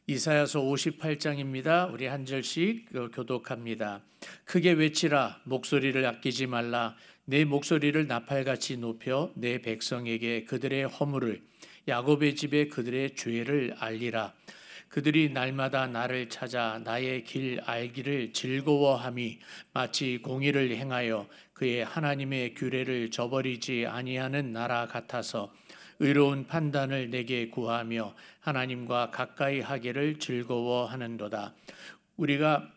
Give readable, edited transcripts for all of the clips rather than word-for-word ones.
이사야서 58장입니다. 우리 한 절씩 교독합니다. 크게 외치라, 목소리를 아끼지 말라. 내 목소리를 나팔같이 높여 내 백성에게 그들의 허물을, 야곱의 집에 그들의 죄를 알리라. 그들이 날마다 나를 찾아 나의 길 알기를 즐거워함이 마치 공의를 행하여 그의 하나님의 규례를 저버리지 아니하는 나라 같아서 의로운 판단을 내게 구하며 하나님과 가까이 하기를 즐거워하는도다. 우리가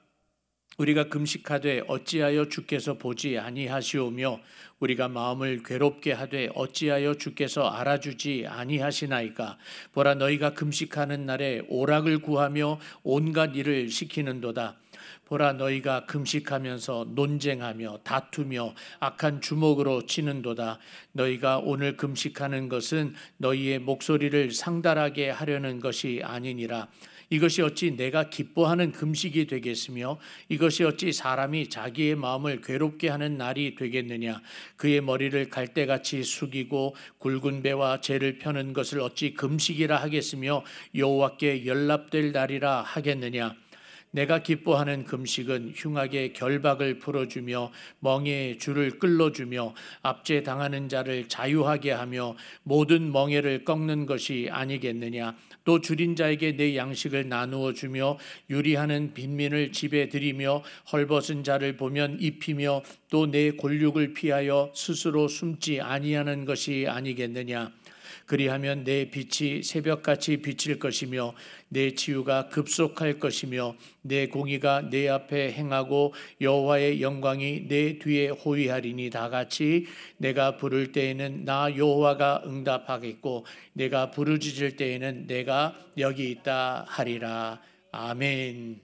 금식하되 어찌하여 주께서 보지 아니하시오며 우리가 마음을 괴롭게 하되 어찌하여 주께서 알아주지 아니하시나이까. 보라, 너희가 금식하는 날에 오락을 구하며 온갖 일을 시키는도다. 보라, 너희가 금식하면서 논쟁하며 다투며 악한 주먹으로 치는도다. 너희가 오늘 금식하는 것은 너희의 목소리를 상달하게 하려는 것이 아니니라. 이것이 어찌 내가 기뻐하는 금식이 되겠으며 이것이 어찌 사람이 자기의 마음을 괴롭게 하는 날이 되겠느냐. 그의 머리를 갈대같이 숙이고 굵은 배와 재를 펴는 것을 어찌 금식이라 하겠으며 여호와께 연락될 날이라 하겠느냐. 내가 기뻐하는 금식은 흉악의 결박을 풀어주며 멍에의 줄을 끌어주며 압제당하는 자를 자유하게 하며 모든 멍에를 꺾는 것이 아니겠느냐. 또 줄인 자에게 내 양식을 나누어 주며 유리하는 빈민을 집에 들이며 헐벗은 자를 보면 입히며 또 내 골육을 피하여 스스로 숨지 아니하는 것이 아니겠느냐. 그리하면 내 빛이 새벽같이 비칠 것이며 내 치유가 급속할 것이며 내 공의가 내 앞에 행하고 여호와의 영광이 내 뒤에 호위하리니 다같이 내가 부를 때에는 나 여호와가 응답하겠고 내가 부르짖을 때에는 내가 여기 있다 하리라. 아멘.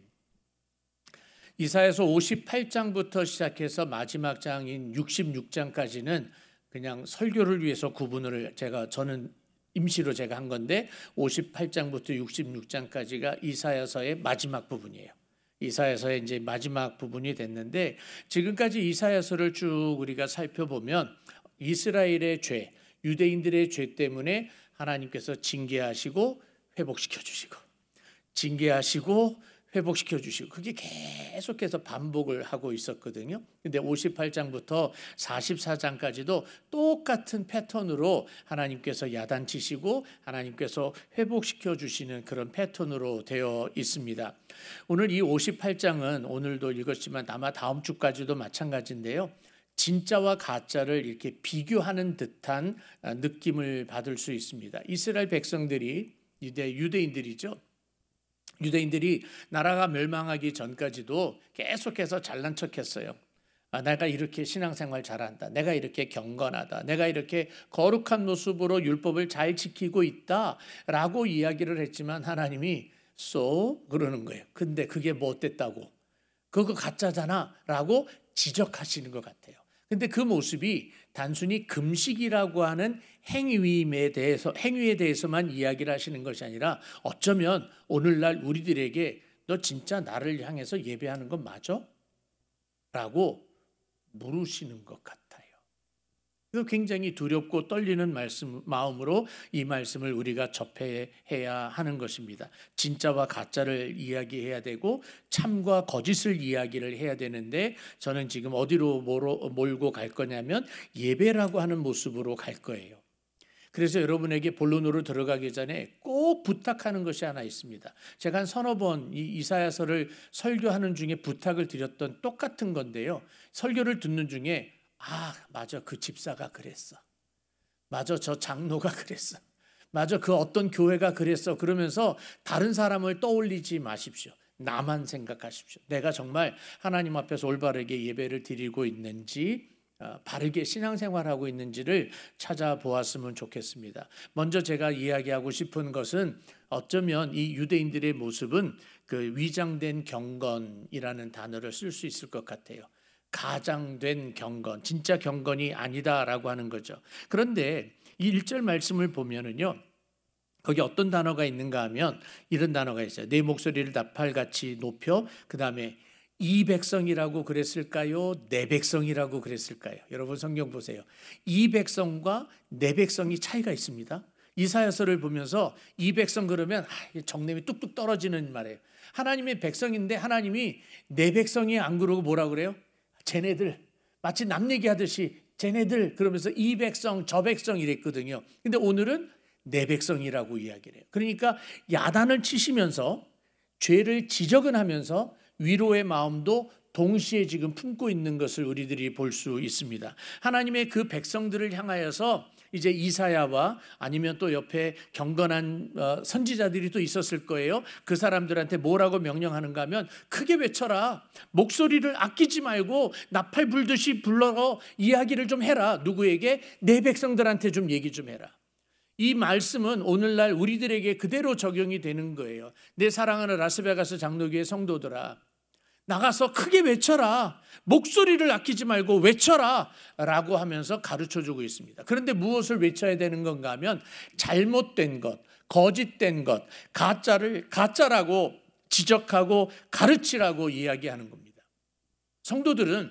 이사야서 58장부터 시작해서 마지막 장인 66장까지는 그냥 설교를 위해서 구분을 저는 임시로 제가 한 건데 58장부터 66장까지가 이사야서의 마지막 부분이에요. 이사야서의 이제 마지막 부분이 됐는데 지금까지 이사야서를 쭉 우리가 살펴보면 이스라엘의 죄, 유대인들의 죄 때문에 하나님께서 징계하시고 회복시켜 주시고 징계하시고 회복시켜 주시고 그게 계속해서 반복을 하고 있었거든요. 근데 58장부터 44장까지도 똑같은 패턴으로 하나님께서 야단치시고 하나님께서 회복시켜 주시는 그런 패턴으로 되어 있습니다. 오늘 이 58장은 오늘도 읽었지만 아마 다음 주까지도 마찬가지인데요. 진짜와 가짜를 이렇게 비교하는 듯한 느낌을 받을 수 있습니다. 이스라엘 백성들이 유대인들이죠. 유대인들이 나라가 멸망하기 전까지도 계속해서 잘난 척했어요. 내가 이렇게 신앙생활 잘한다. 내가 이렇게 경건하다. 내가 이렇게 거룩한 모습으로 율법을 잘 지키고 있다라고 이야기를 했지만 하나님이 그러는 거예요. 근데 그게 뭐 어땠다고? 그거 가짜잖아 라고 지적하시는 것 같아요. 근데 그 모습이 단순히 금식이라고 하는 행위에 대해서만 이야기를 하시는 것이 아니라 어쩌면 오늘날 우리들에게 너 진짜 나를 향해서 예배하는 건 맞아? 라고 물으시는 것 같아요. 이거 굉장히 두렵고 떨리는 마음으로 이 말씀을 우리가 접해야 하는 것입니다. 진짜와 가짜를 이야기해야 되고 참과 거짓을 이야기를 해야 되는데 저는 지금 어디로 몰고 갈 거냐면 예배라고 하는 모습으로 갈 거예요. 그래서 여러분에게 본론으로 들어가기 전에 꼭 부탁하는 것이 하나 있습니다. 제가 한 서너 번 이 이사야서를 설교하는 중에 부탁을 드렸던 똑같은 건데요. 설교를 듣는 중에 맞아, 그 집사가 그랬어. 맞아, 저 장로가 그랬어. 맞아, 그 어떤 교회가 그랬어. 그러면서 다른 사람을 떠올리지 마십시오. 나만 생각하십시오. 내가 정말 하나님 앞에서 올바르게 예배를 드리고 있는지 바르게 신앙생활하고 있는지를 찾아보았으면 좋겠습니다. 먼저 제가 이야기하고 싶은 것은 어쩌면 이 유대인들의 모습은 그 위장된 경건이라는 단어를 쓸 수 있을 것 같아요. 가장된 경건, 진짜 경건이 아니다라고 하는 거죠. 그런데 이 1절 말씀을 보면은요. 거기 어떤 단어가 있는가 하면 이런 단어가 있어요. 내 목소리를 나팔같이 높여 그다음에 이 백성이라고 그랬을까요? 내 백성이라고 그랬을까요? 여러분 성경 보세요. 이 백성과 내 백성이 차이가 있습니다. 이사야서를 보면서 이 백성 그러면 정냄이 뚝뚝 떨어지는 말이에요. 하나님의 백성인데 하나님이 내 백성이 안 그러고 뭐라 그래요? 쟤네들, 마치 남 얘기하듯이 쟤네들 그러면서 이 백성 저 백성 이랬거든요. 근데 오늘은 내 백성이라고 이야기를 해요. 그러니까 야단을 치시면서 죄를 지적은 하면서 위로의 마음도 동시에 지금 품고 있는 것을 우리들이 볼 수 있습니다. 하나님의 그 백성들을 향하여서 이제 이사야와 아니면 또 옆에 경건한 선지자들이 또 있었을 거예요. 그 사람들한테 뭐라고 명령하는가 하면 크게 외쳐라. 목소리를 아끼지 말고 나팔 불듯이 불러 이야기를 좀 해라. 누구에게? 내 백성들한테 좀 얘기 좀 해라. 이 말씀은 오늘날 우리들에게 그대로 적용이 되는 거예요. 내 사랑하는 라스베가스 장로교회 성도들아, 나가서 크게 외쳐라. 목소리를 아끼지 말고 외쳐라 라고 하면서 가르쳐주고 있습니다. 그런데 무엇을 외쳐야 되는 건가 하면 잘못된 것, 거짓된 것, 가짜를 가짜라고 지적하고 가르치라고 이야기하는 겁니다. 성도들은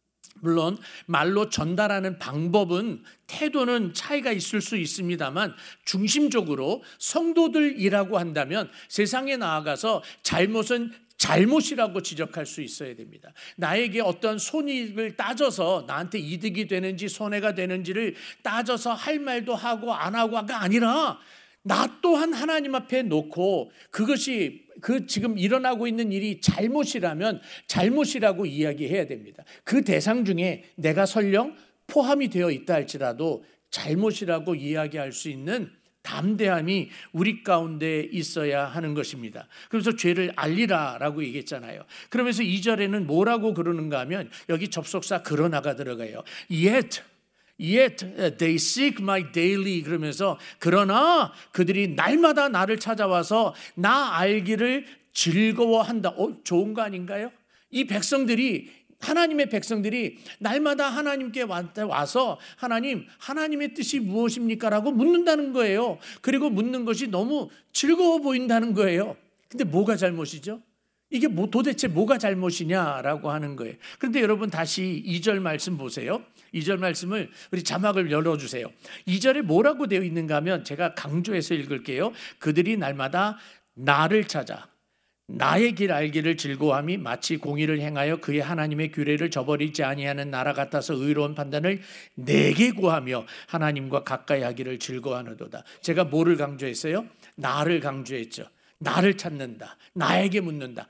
물론 말로 전달하는 방법은 태도는 차이가 있을 수 있습니다만 중심적으로 성도들이라고 한다면 세상에 나아가서 잘못은 잘못이라고 지적할 수 있어야 됩니다. 나에게 어떤 손익을 따져서 나한테 이득이 되는지 손해가 되는지를 따져서 할 말도 하고 안 하고가 아니라 나 또한 하나님 앞에 놓고 그것이 지금 일어나고 있는 일이 잘못이라면 잘못이라고 이야기해야 됩니다. 그 대상 중에 내가 설령 포함이 되어 있다 할지라도 잘못이라고 이야기할 수 있는 담대함이 우리 가운데 있어야 하는 것입니다. 그래서 죄를 알리라라고 얘기했잖아요. 그러면서 2절에는 뭐라고 그러는가 하면 여기 접속사 그러나가 들어가요. Yet they seek my daily 그러면서 그러나 그들이 날마다 나를 찾아와서 나 알기를 즐거워한다. 좋은 거 아닌가요? 이 백성들이 하나님의 백성들이 날마다 하나님께 와서 하나님의 뜻이 무엇입니까? 라고 묻는다는 거예요. 그리고 묻는 것이 너무 즐거워 보인다는 거예요. 근데 뭐가 잘못이죠? 이게 도대체 뭐가 잘못이냐라고 하는 거예요. 그런데 여러분 다시 2절 말씀 보세요. 2절 말씀을 우리 자막을 열어주세요. 2절에 뭐라고 되어 있는가 하면 제가 강조해서 읽을게요. 그들이 날마다 나를 찾아 나의 길 알기를 즐거워함이 마치 공의를 행하여 그의 하나님의 규례를 저버리지 아니하는 나라 같아서 의로운 판단을 내게 구하며 하나님과 가까이 하기를 즐거워하노도다. 제가 뭐를 강조했어요? 나를 강조했죠. 나를 찾는다. 나에게 묻는다.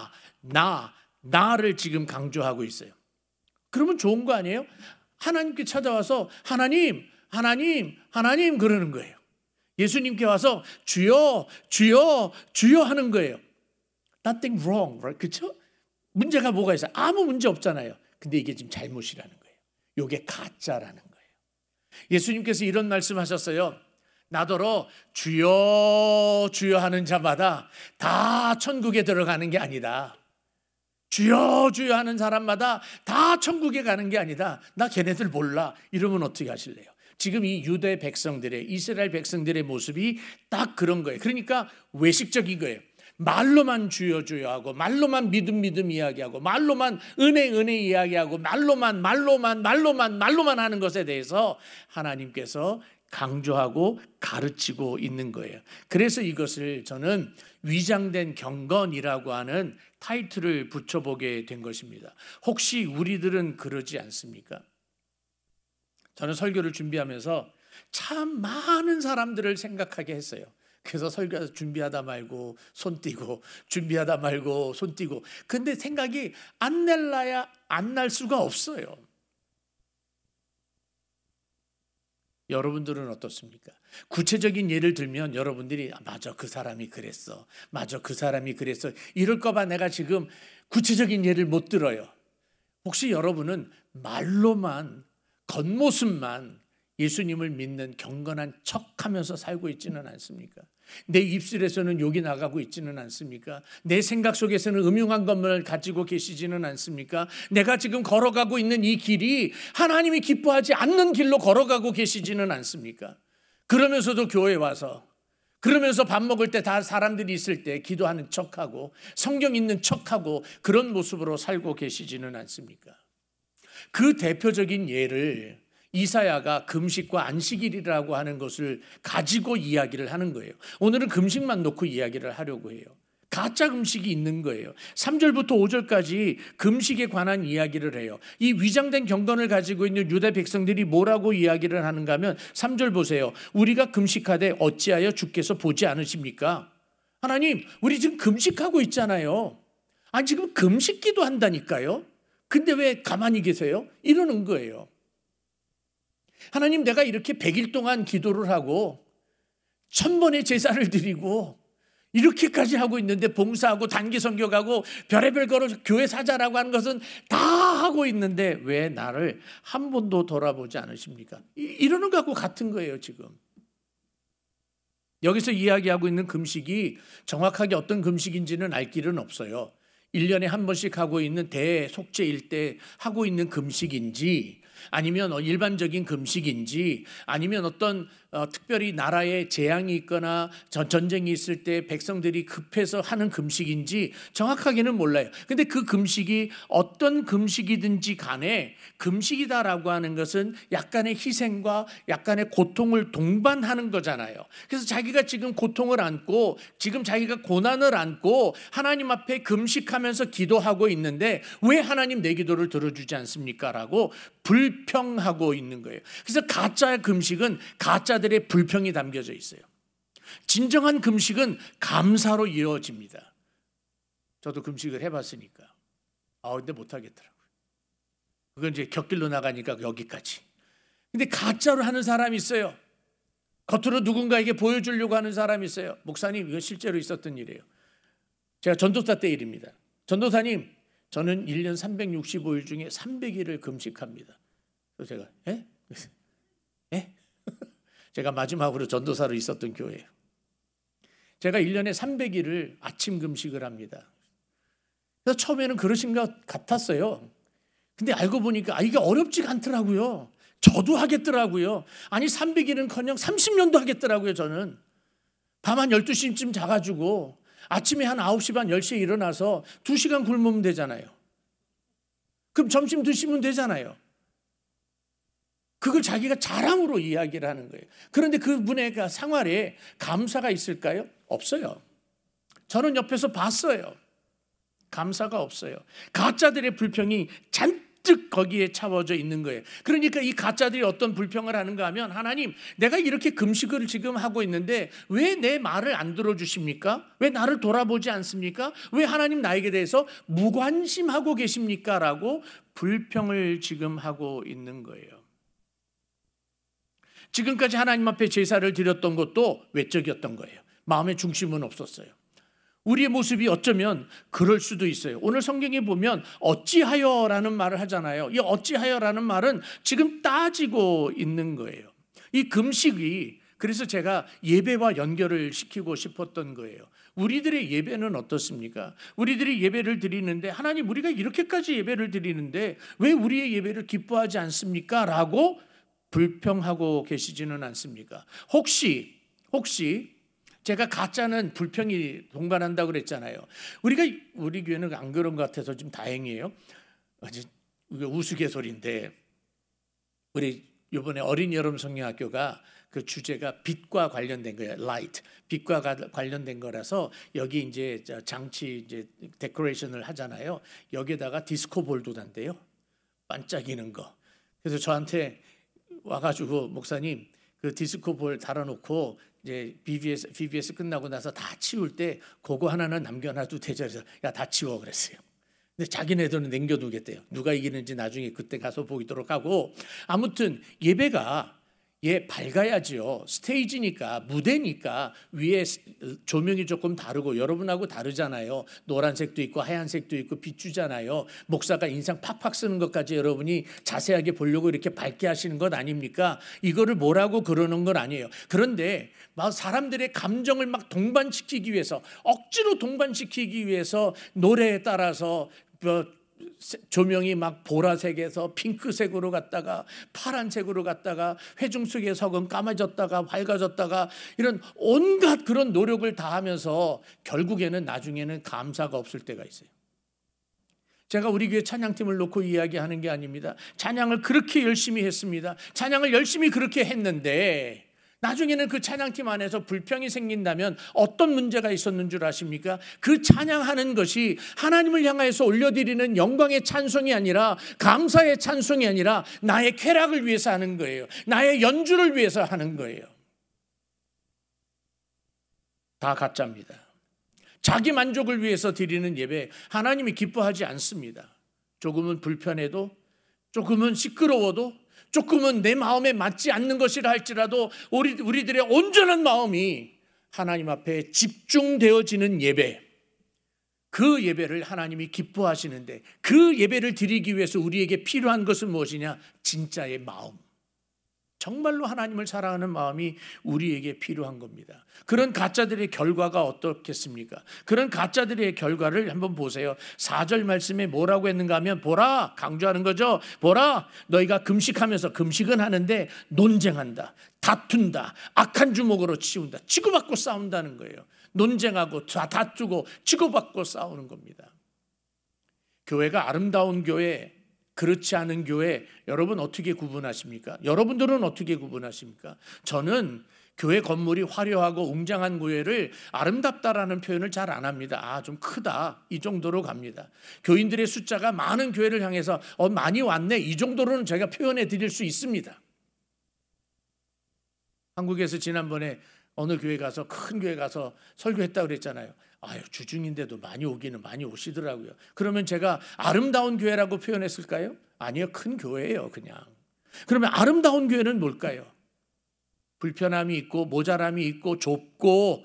나를 지금 강조하고 있어요. 그러면 좋은 거 아니에요? 하나님께 찾아와서 하나님 그러는 거예요. 예수님께 와서 주여 하는 거예요. Nothing wrong, right? 그렇죠? 문제가 뭐가 있어요? 아무 문제 없잖아요. 근데 이게 지금 잘못이라는 거예요. 이게 가짜라는 거예요. 예수님께서 이런 말씀하셨어요. 나더러 주여 하는 자마다 다 천국에 들어가는 게 아니다. 주여 하는 사람마다 다 천국에 가는 게 아니다. 나 걔네들 몰라. 이러면 어떻게 하실래요? 지금 이 유대 백성들의 이스라엘 백성들의 모습이 딱 그런 거예요. 그러니까 외식적인 거예요. 말로만 주여 하고 말로만 믿음 이야기하고 말로만 은혜 이야기하고 말로만 하는 것에 대해서 하나님께서 강조하고 가르치고 있는 거예요. 그래서 이것을 저는 위장된 경건이라고 하는 타이틀을 붙여보게 된 것입니다. 혹시 우리들은 그러지 않습니까? 저는 설교를 준비하면서 참 많은 사람들을 생각하게 했어요. 그래서 설교 준비하다 말고 손 띄고 준비하다 말고 손 띄고 근데 생각이 안 날라야 안 날 수가 없어요. 여러분들은 어떻습니까? 구체적인 예를 들면 여러분들이 맞아 그 사람이 그랬어. 맞아 그 사람이 그랬어. 이럴까 봐 내가 지금 구체적인 예를 못 들어요. 혹시 여러분은 말로만 겉모습만 예수님을 믿는 경건한 척하면서 살고 있지는 않습니까? 내 입술에서는 욕이 나가고 있지는 않습니까? 내 생각 속에서는 음흉한 것을 가지고 계시지는 않습니까? 내가 지금 걸어가고 있는 이 길이 하나님이 기뻐하지 않는 길로 걸어가고 계시지는 않습니까? 그러면서도 교회 와서 그러면서 밥 먹을 때 다 사람들이 있을 때 기도하는 척하고 성경 읽는 척하고 그런 모습으로 살고 계시지는 않습니까? 그 대표적인 예를 이사야가 금식과 안식일이라고 하는 것을 가지고 이야기를 하는 거예요. 오늘은 금식만 놓고 이야기를 하려고 해요. 가짜 금식이 있는 거예요. 3절부터 5절까지 금식에 관한 이야기를 해요. 이 위장된 경건을 가지고 있는 유다 백성들이 뭐라고 이야기를 하는가 하면 3절 보세요. 우리가 금식하되 어찌하여 주께서 보지 않으십니까? 하나님, 우리 지금 금식하고 있잖아요. 아니 지금 금식기도 한다니까요. 근데 왜 가만히 계세요? 이러는 거예요. 하나님, 내가 이렇게 100일 동안 기도를 하고 1000번의 제사를 드리고 이렇게까지 하고 있는데, 봉사하고 단기 선교가고 별의별 거로 교회 사자라고 하는 것은 다 하고 있는데 왜 나를 한 번도 돌아보지 않으십니까? 이러는 것하고 같은 거예요. 지금 여기서 이야기하고 있는 금식이 정확하게 어떤 금식인지는 알 길은 없어요. 1년에 한 번씩 하고 있는 대속죄일 때 하고 있는 금식인지, 아니면 일반적인 금식인지, 아니면 어떤 특별히 나라에 재앙이 있거나 전쟁이 있을 때 백성들이 급해서 하는 금식인지 정확하게는 몰라요. 근데 그 금식이 어떤 금식이든지 간에 금식이다라고 하는 것은 약간의 희생과 약간의 고통을 동반하는 거잖아요. 그래서 자기가 지금 고통을 안고 지금 자기가 고난을 안고 하나님 앞에 금식하면서 기도하고 있는데 왜 하나님 내 기도를 들어주지 않습니까? 라고 불평하고 있는 거예요. 그래서 가짜 금식은 가짜들의 불평이 담겨져 있어요. 진정한 금식은 감사로 이루어집니다. 저도 금식을 해봤으니까 근데 못하겠더라고요. 그건 이제 곁길로 나가니까 여기까지. 근데 가짜로 하는 사람이 있어요. 겉으로 누군가에게 보여주려고 하는 사람이 있어요. 목사님, 이건 실제로 있었던 일이에요. 제가 전도사 때 일입니다. 전도사님, 저는 1년 365일 중에 300일을 금식합니다. 그래서 제가 예? 제가 마지막으로 전도사로 있었던 교회예요. 제가 1년에 300일을 아침 금식을 합니다. 그래서 처음에는 그러신 것 같았어요. 근데 알고 보니까 이게 어렵지가 않더라고요. 저도 하겠더라고요. 아니 300일은커녕 30년도 하겠더라고요. 저는 밤 한 12시쯤 자가지고 아침에 한 9시 반 10시에 일어나서 2시간 굶으면 되잖아요. 그럼 점심 드시면 되잖아요. 그걸 자기가 자랑으로 이야기를 하는 거예요. 그런데 그분의 생활에 감사가 있을까요? 없어요. 저는 옆에서 봤어요. 감사가 없어요. 가짜들의 불평이 잔뜩 거기에 차워져 있는 거예요. 그러니까 이 가짜들이 어떤 불평을 하는가 하면, 하나님, 내가 이렇게 금식을 지금 하고 있는데 왜 내 말을 안 들어주십니까? 왜 나를 돌아보지 않습니까? 왜 하나님 나에게 대해서 무관심하고 계십니까? 라고 불평을 지금 하고 있는 거예요. 지금까지 하나님 앞에 제사를 드렸던 것도 외적이었던 거예요. 마음의 중심은 없었어요. 우리의 모습이 어쩌면 그럴 수도 있어요. 오늘 성경에 보면 어찌하여라는 말을 하잖아요. 이 어찌하여라는 말은 지금 따지고 있는 거예요. 이 금식이, 그래서 제가 예배와 연결을 시키고 싶었던 거예요. 우리들의 예배는 어떻습니까? 우리들이 예배를 드리는데, 하나님, 우리가 이렇게까지 예배를 드리는데 왜 우리의 예배를 기뻐하지 않습니까? 라고 불평하고 계시지는 않습니까? 혹시 제가 가짜는 불평이 동반한다고 그랬잖아요. 우리 교회는 안 그런 것 같아서 좀 다행이에요. 우스갯소리인데, 우리 이번에 어린 여름 성령학교가 그 주제가 빛과 관련된 거예요. 라이트, 빛과 관련된 거라서 여기 이제 장치 이제 데코레이션을 하잖아요. 여기에다가 디스코 볼도 단대요. 반짝이는 거. 그래서 저한테 와가지고, 목사님, 그 디스코 볼 달아놓고 이제 BBS 끝나고 나서 다 치울 때 그거 하나는 남겨놔도 되죠. 그래서 다 치워 그랬어요. 근데 자기네들은 남겨두겠대요. 누가 이기는지 나중에 그때 가서 보이도록 하고, 아무튼 예배가 밝아야지요. 스테이지니까, 무대니까 위에 조명이 조금 다르고 여러분하고 다르잖아요. 노란색도 있고 하얀색도 있고 비추잖아요. 목사가 인상 팍팍 쓰는 것까지 여러분이 자세하게 보려고 이렇게 밝게 하시는 것 아닙니까? 이거를 뭐라고 그러는 건 아니에요. 그런데 막 사람들의 감정을 막 동반시키기 위해서, 억지로 동반시키기 위해서 노래에 따라서 조명이 막 보라색에서 핑크색으로 갔다가 파란색으로 갔다가 회중 속의 석은 까마졌다가 밝아졌다가, 이런 온갖 그런 노력을 다 하면서 결국에는 나중에는 감사가 없을 때가 있어요. 제가 우리 교회 찬양팀을 놓고 이야기하는 게 아닙니다. 찬양을 그렇게 열심히 했습니다. 찬양을 열심히 그렇게 했는데 나중에는 그 찬양팀 안에서 불평이 생긴다면 어떤 문제가 있었는 줄 아십니까? 그 찬양하는 것이 하나님을 향해서 올려드리는 영광의 찬송이 아니라, 감사의 찬송이 아니라 나의 쾌락을 위해서 하는 거예요. 나의 연주를 위해서 하는 거예요. 다 가짜입니다. 자기 만족을 위해서 드리는 예배, 하나님이 기뻐하지 않습니다. 조금은 불편해도, 조금은 시끄러워도, 조금은 내 마음에 맞지 않는 것이라 할지라도 우리들의 온전한 마음이 하나님 앞에 집중되어지는 예배, 그 예배를 하나님이 기뻐하시는데, 그 예배를 드리기 위해서 우리에게 필요한 것은 무엇이냐? 진짜의 마음, 정말로 하나님을 사랑하는 마음이 우리에게 필요한 겁니다. 그런 가짜들의 결과가 어떻겠습니까? 그런 가짜들의 결과를 한번 보세요. 4절 말씀에 뭐라고 했는가 하면, 보라, 강조하는 거죠. 보라, 너희가 금식하면서, 금식은 하는데 논쟁한다, 다툰다, 악한 주먹으로 치운다, 치고받고 싸운다는 거예요. 논쟁하고 다투고 치고받고 싸우는 겁니다. 교회가 아름다운 교회, 그렇지 않은 교회, 여러분 어떻게 구분하십니까? 여러분들은 어떻게 구분하십니까? 저는 교회 건물이 화려하고 웅장한 교회를 아름답다라는 표현을 잘 안 합니다. 좀 크다, 이 정도로 갑니다. 교인들의 숫자가 많은 교회를 향해서 많이 왔네, 이 정도로는 제가 표현해 드릴 수 있습니다. 한국에서 지난번에 어느 교회 가서, 큰 교회 가서 설교했다고 그랬잖아요. 주중인데도 많이 오기는 많이 오시더라고요. 그러면 제가 아름다운 교회라고 표현했을까요? 아니요, 큰 교회예요, 그냥. 그러면 아름다운 교회는 뭘까요? 불편함이 있고 모자람이 있고 좁고,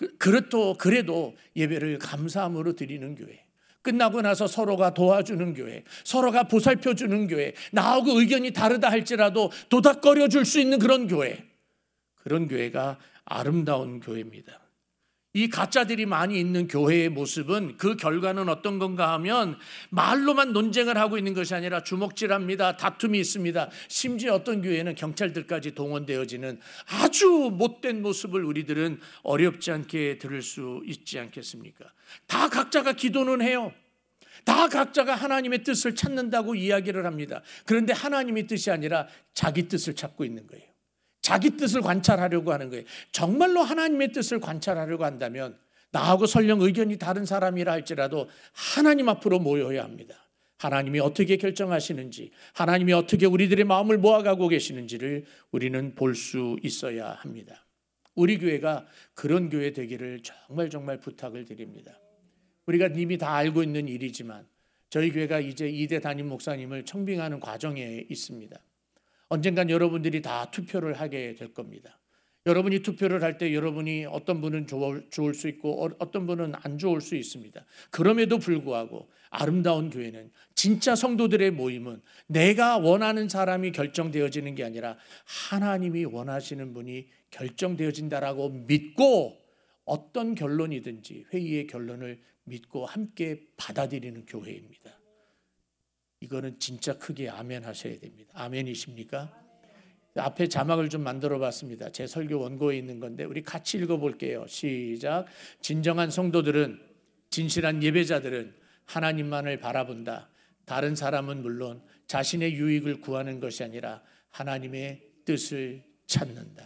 그래도 예배를 감사함으로 드리는 교회, 끝나고 나서 서로가 도와주는 교회, 서로가 보살펴주는 교회, 나하고 의견이 다르다 할지라도 도닥거려 줄 수 있는 그런 교회, 그런 교회가 아름다운 교회입니다. 이 가짜들이 많이 있는 교회의 모습은, 그 결과는 어떤 건가 하면, 말로만 논쟁을 하고 있는 것이 아니라 주먹질합니다. 다툼이 있습니다. 심지어 어떤 교회는 경찰들까지 동원되어지는 아주 못된 모습을 우리들은 어렵지 않게 들을 수 있지 않겠습니까? 다 각자가 기도는 해요. 다 각자가 하나님의 뜻을 찾는다고 이야기를 합니다. 그런데 하나님의 뜻이 아니라 자기 뜻을 찾고 있는 거예요. 자기 뜻을 관찰하려고 하는 거예요. 정말로 하나님의 뜻을 관찰하려고 한다면, 나하고 설령 의견이 다른 사람이라 할지라도 하나님 앞으로 모여야 합니다. 하나님이 어떻게 결정하시는지, 하나님이 어떻게 우리들의 마음을 모아가고 계시는지를 우리는 볼 수 있어야 합니다. 우리 교회가 그런 교회 되기를 정말 부탁을 드립니다. 우리가 이미 다 알고 있는 일이지만, 저희 교회가 이제 2대 담임 목사님을 청빙하는 과정에 있습니다. 언젠간 여러분들이 다 투표를 하게 될 겁니다. 여러분이 투표를 할 때 여러분이 어떤 분은 좋을 수 있고 어떤 분은 안 좋을 수 있습니다. 그럼에도 불구하고 아름다운 교회는, 진짜 성도들의 모임은 내가 원하는 사람이 결정되어지는 게 아니라 하나님이 원하시는 분이 결정되어진다라고 믿고, 어떤 결론이든지 회의의 결론을 믿고 함께 받아들이는 교회입니다. 이거는 진짜 크게 아멘 하셔야 됩니다. 아멘이십니까? 앞에 자막을 좀 만들어 봤습니다. 제 설교 원고에 있는 건데 우리 같이 읽어볼게요. 시작. 진정한 성도들은, 진실한 예배자들은 하나님만을 바라본다. 다른 사람은 물론 자신의 유익을 구하는 것이 아니라 하나님의 뜻을 찾는다.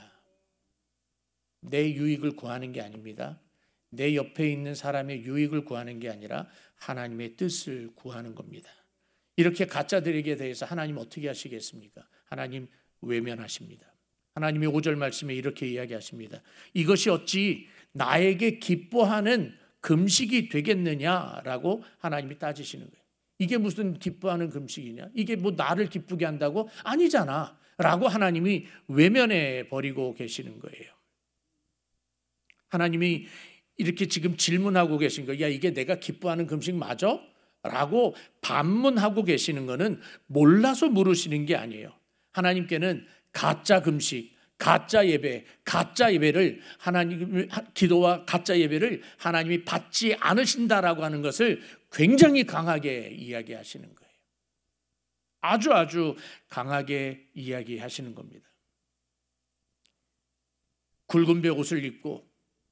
내 유익을 구하는 게 아닙니다. 내 옆에 있는 사람의 유익을 구하는 게 아니라 하나님의 뜻을 구하는 겁니다. 이렇게 가짜들에게 대해서 하나님 어떻게 하시겠습니까? 하나님 외면하십니다. 하나님이 5절 말씀에 이렇게 이야기하십니다. 이것이 어찌 나에게 기뻐하는 금식이 되겠느냐라고 하나님이 따지시는 거예요. 이게 무슨 기뻐하는 금식이냐? 이게 뭐 나를 기쁘게 한다고? 아니잖아 라고 하나님이 외면해 버리고 계시는 거예요. 하나님이 이렇게 지금 질문하고 계신 거예요. 야, 이게 내가 기뻐하는 금식 맞아? 라고 반문하고 계시는 것은 몰라서 물으시는 게 아니에요. 하나님께는 가짜 금식, 가짜 예배를 하나님, 기도와 가짜 예배를 하나님이 받지 않으신다라고 하는 것을 굉장히 강하게 이야기하시는 거예요. 아주 강하게 이야기하시는 겁니다. 굵은 배 옷을 입고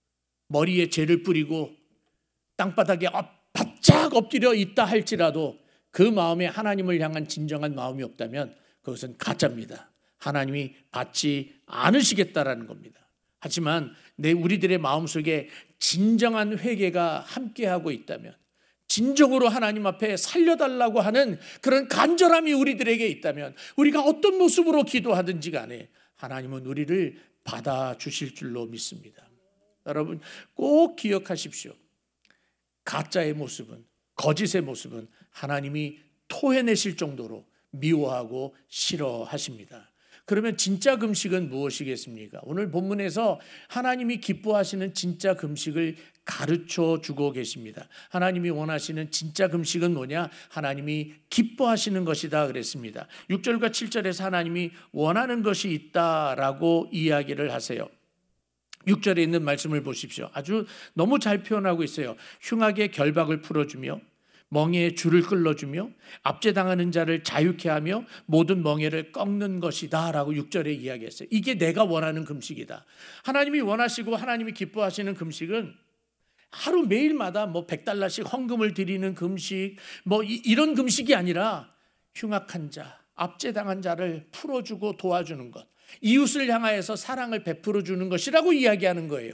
머리에 재를 뿌리고 땅바닥에 바짝 엎드려 있다 할지라도 그 마음에 하나님을 향한 진정한 마음이 없다면 그것은 가짜입니다. 하나님이 받지 않으시겠다라는 겁니다. 하지만 우리들의 마음속에 진정한 회개가 함께하고 있다면, 진정으로 하나님 앞에 살려달라고 하는 그런 간절함이 우리들에게 있다면, 우리가 어떤 모습으로 기도하든지 간에 하나님은 우리를 받아주실 줄로 믿습니다. 여러분 꼭 기억하십시오. 가짜의 모습은, 거짓의 모습은 하나님이 토해내실 정도로 미워하고 싫어하십니다. 그러면 진짜 금식은 무엇이겠습니까? 오늘 본문에서 하나님이 기뻐하시는 진짜 금식을 가르쳐 주고 계십니다. 하나님이 원하시는 진짜 금식은 뭐냐? 하나님이 기뻐하시는 것이다 그랬습니다. 6절과 7절에서 하나님이 원하는 것이 있다라고 이야기를 하세요. 6절에 있는 말씀을 보십시오. 아주 너무 잘 표현하고 있어요. 흉악의 결박을 풀어주며 멍에의 줄을 끌어주며 압제당하는 자를 자유케 하며 모든 멍에를 꺾는 것이다 라고 6절에 이야기했어요. 이게 내가 원하는 금식이다. 하나님이 원하시고 하나님이 기뻐하시는 금식은 하루 매일마다 뭐 $100씩 헌금을 드리는 금식, 뭐 이런 금식이 아니라 흉악한 자, 압제당한 자를 풀어주고 도와주는 것, 이웃을 향하여서 사랑을 베풀어 주는 것이라고 이야기하는 거예요.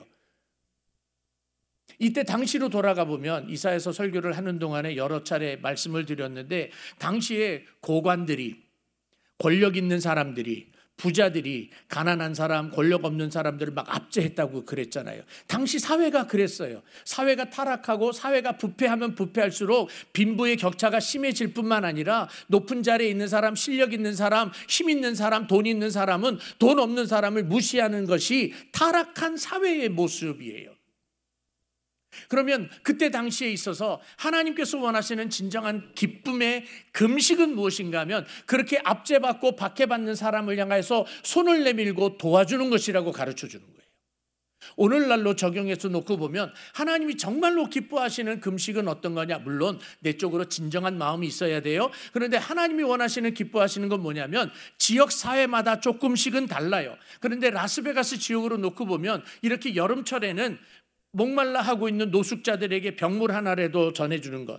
이때 당시로 돌아가 보면 이사야서 설교를 하는 동안에 여러 차례 말씀을 드렸는데, 당시에 고관들이, 권력 있는 사람들이, 부자들이 가난한 사람, 권력 없는 사람들을 막 압제했다고 그랬잖아요. 당시 사회가 그랬어요. 사회가 타락하고 사회가 부패하면 부패할수록 빈부의 격차가 심해질 뿐만 아니라 높은 자리에 있는 사람, 실력 있는 사람, 힘 있는 사람, 돈 있는 사람은 돈 없는 사람을 무시하는 것이 타락한 사회의 모습이에요. 그러면 그때 당시에 있어서 하나님께서 원하시는 진정한 기쁨의 금식은 무엇인가 하면, 그렇게 압제받고 박해받는 사람을 향해서 손을 내밀고 도와주는 것이라고 가르쳐 주는 거예요. 오늘날로 적용해서 놓고 보면 하나님이 정말로 기뻐하시는 금식은 어떤 거냐? 물론 내 쪽으로 진정한 마음이 있어야 돼요. 그런데 하나님이 원하시는 기뻐하시는 건 뭐냐면, 지역 사회마다 조금씩은 달라요. 그런데 라스베가스 지역으로 놓고 보면 이렇게 여름철에는 목말라 하고 있는 노숙자들에게 병물 하나라도 전해주는 것.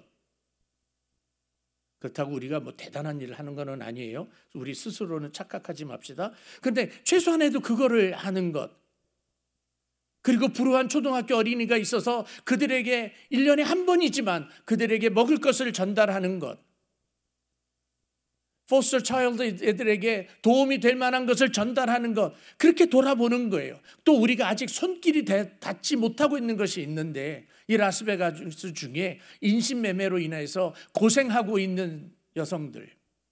그렇다고 우리가 뭐 대단한 일을 하는 건 아니에요. 우리 스스로는 착각하지 맙시다. 그런데 최소한에도 그거를 하는 것. 그리고 불우한 초등학교 어린이가 있어서 그들에게 1년에 한 번이지만 그들에게 먹을 것을 전달하는 것. 포스터 차일드 애들에게 도움이 될 만한 것을 전달하는 것, 그렇게 돌아보는 거예요. 또 우리가 아직 손길이 닿지 못하고 있는 것이 있는데, 이 라스베가스 중에 인신매매로 인해서 고생하고 있는 여성들,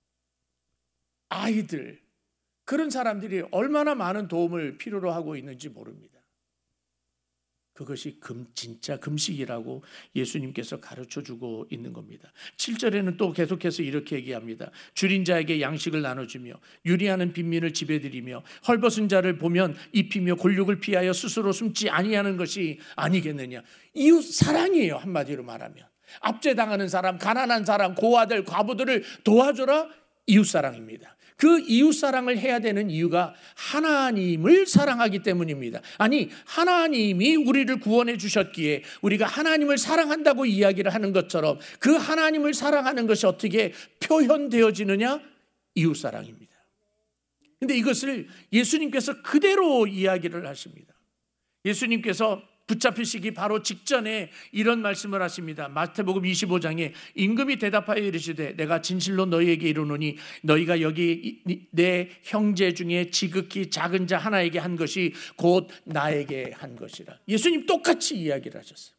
아이들, 그런 사람들이 얼마나 많은 도움을 필요로 하고 있는지 모릅니다. 그것이 진짜 금식이라고 예수님께서 가르쳐주고 있는 겁니다. 7절에는 또 계속해서 이렇게 얘기합니다. 줄인 자에게 양식을 나눠주며 유리하는 빈민을 지배드리며 헐벗은 자를 보면 입히며 골육을 피하여 스스로 숨지 아니하는 것이 아니겠느냐. 이웃 사랑이에요. 한마디로 말하면 압제당하는 사람, 가난한 사람, 고아들, 과부들을 도와줘라. 이웃 사랑입니다. 그 이웃 사랑을 해야 되는 이유가 하나님을 사랑하기 때문입니다. 아니, 하나님이 우리를 구원해 주셨기에 우리가 하나님을 사랑한다고 이야기를 하는 것처럼 그 하나님을 사랑하는 것이 어떻게 표현되어지느냐? 이웃 사랑입니다. 그런데 이것을 예수님께서 그대로 이야기를 하십니다. 예수님께서 붙잡히시기 바로 직전에 이런 말씀을 하십니다. 마태복음 25장에 임금이 대답하여 이르시되 내가 진실로 너희에게 이르노니 너희가 여기 내 형제 중에 지극히 작은 자 하나에게 한 것이 곧 나에게 한 것이라. 예수님 똑같이 이야기를 하셨어요.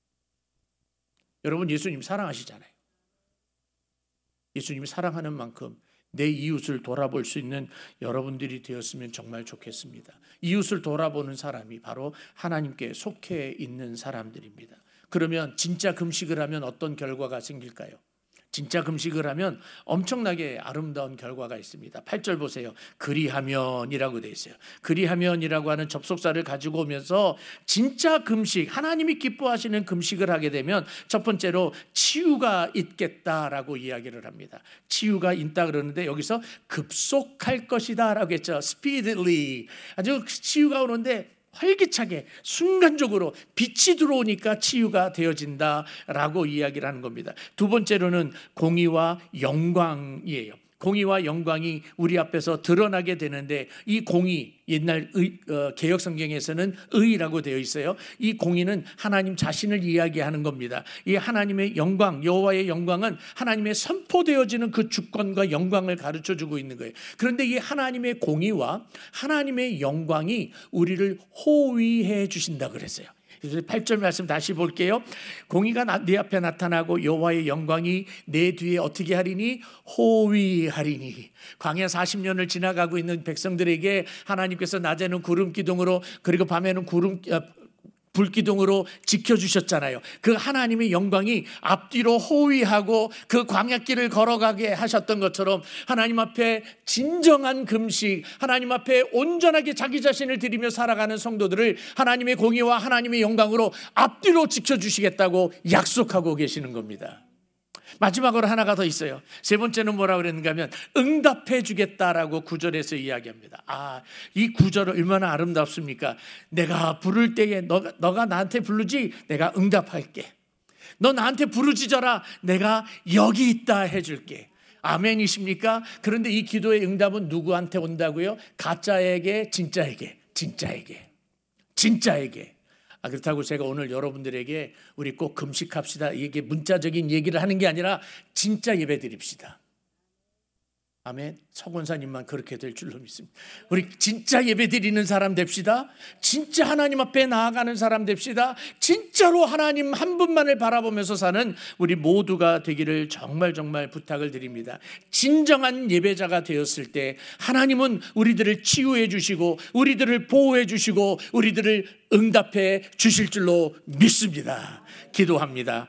여러분, 예수님 사랑하시잖아요. 예수님이 사랑하는 만큼 내 이웃을 돌아볼 수 있는 여러분들이 되었으면 정말 좋겠습니다. 이웃을 돌아보는 사람이 바로 하나님께 속해 있는 사람들입니다. 그러면 진짜 금식을 하면 어떤 결과가 생길까요? 진짜 금식을 하면 엄청나게 아름다운 결과가 있습니다. 8절 보세요. 그리하면이라고 되어 있어요. 그리하면이라고 하는 접속사를 가지고 오면서 진짜 금식, 하나님이 기뻐하시는 금식을 하게 되면 첫 번째로 치유가 있겠다라고 이야기를 합니다. 치유가 있다 그러는데 여기서 급속할 것이다 라고 했죠. Speedily. 아주 치유가 오는데 활기차게 순간적으로 빛이 들어오니까 치유가 되어진다라고 이야기를 하는 겁니다. 두 번째로는 공의와 영광이에요. 공의와 영광이 우리 앞에서 드러나게 되는데, 이 공의, 옛날 개역 성경에서는 의라고 되어 있어요. 이 공의는 하나님 자신을 이야기하는 겁니다. 이 하나님의 영광, 여호와의 영광은 하나님의 선포되어지는 그 주권과 영광을 가르쳐주고 있는 거예요. 그런데 이 하나님의 공의와 하나님의 영광이 우리를 호위해 주신다 그랬어요. 8절 말씀 다시 볼게요. 공의가 내 앞에 나타나고 여호와의 영광이 내 뒤에 어떻게 하리니? 호위하리니. 광야 40년을 지나가고 있는 백성들에게 하나님께서 낮에는 구름 기둥으로, 그리고 밤에는 불기둥으로 지켜주셨잖아요. 그 하나님의 영광이 앞뒤로 호위하고 그 광야길을 걸어가게 하셨던 것처럼, 하나님 앞에 진정한 금식, 하나님 앞에 온전하게 자기 자신을 드리며 살아가는 성도들을 하나님의 공의와 하나님의 영광으로 앞뒤로 지켜주시겠다고 약속하고 계시는 겁니다. 마지막으로 하나가 더 있어요. 세 번째는 뭐라고 그랬는가 하면 응답해 주겠다라고 9절에서 이야기합니다. 이 9절은 얼마나 아름답습니까? 내가 부를 때에 너가 나한테 부르지 내가 응답할게. 너 나한테 부르짖어라 내가 여기 있다 해줄게. 아멘이십니까? 그런데 이 기도의 응답은 누구한테 온다고요? 가짜에게, 진짜에게. 그렇다고 제가 오늘 여러분들에게 우리 꼭 금식합시다, 이게 문자적인 얘기를 하는 게 아니라 진짜 예배 드립시다. 아멘. 서권사님만 그렇게 될 줄로 믿습니다. 우리 진짜 예배 드리는 사람 됩시다. 진짜 하나님 앞에 나아가는 사람 됩시다. 진짜로 하나님 한 분만을 바라보면서 사는 우리 모두가 되기를 정말 부탁을 드립니다. 진정한 예배자가 되었을 때 하나님은 우리들을 치유해 주시고 우리들을 보호해 주시고 우리들을 응답해 주실 줄로 믿습니다. 기도합니다.